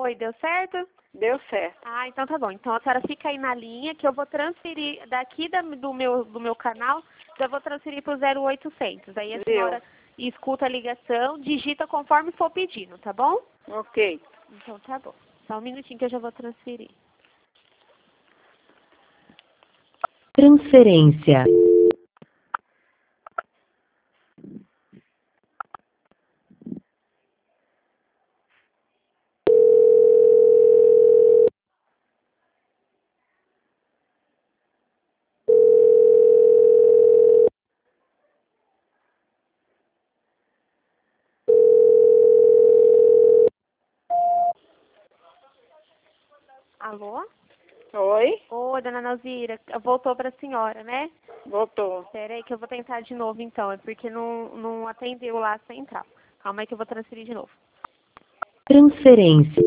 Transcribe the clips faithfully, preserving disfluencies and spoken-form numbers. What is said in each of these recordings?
Oi, deu certo? Deu certo. Ah, então tá bom. Então a senhora fica aí na linha que eu vou transferir daqui da, do, meu, do meu canal, já vou transferir pro zero oitocentos. Aí a Viu? senhora escuta a ligação, digita conforme for pedindo, tá bom? Ok. Então tá bom. Só um minutinho que eu já vou transferir. Transferência. Alô? Oi? Oi, dona Nalzira. Voltou pra senhora, né? Voltou. Peraí que eu vou tentar de novo então. É porque não, não atendeu lá a central. Calma aí que eu vou transferir de novo. Transferência.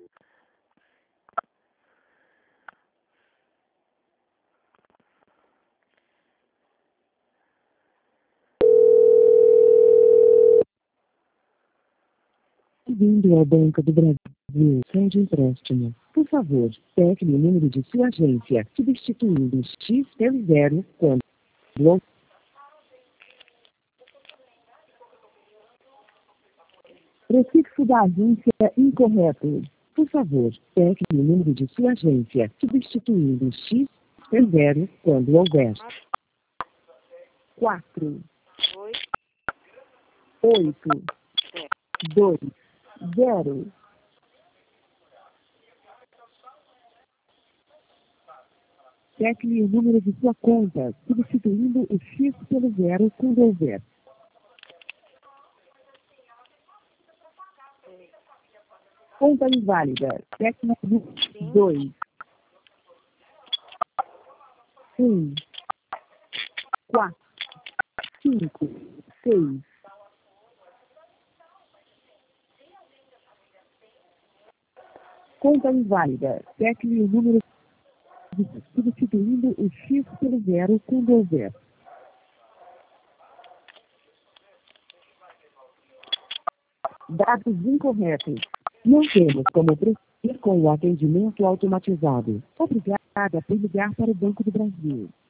Bem-vindo ao Banco do Brasil, sede empréstimo. Por favor, pegue o número de sua agência, substituindo X pelo zero quando... Prefixo da agência incorreto. Por favor, pegue o número de sua agência, substituindo X pelo zero quando houver. quatro, Oi? oito, dois, zero. Pegue o número de sua conta, substituindo o X pelo zero quando houver. Conta inválida. Técnico dois, um, quatro, cinco, seis. Conta inválida. Técnico o número substituindo o X pelo zero quando houver. Dados incorretos. Não temos como prosseguir com o atendimento automatizado. Obrigada por ligar para o Banco do Brasil.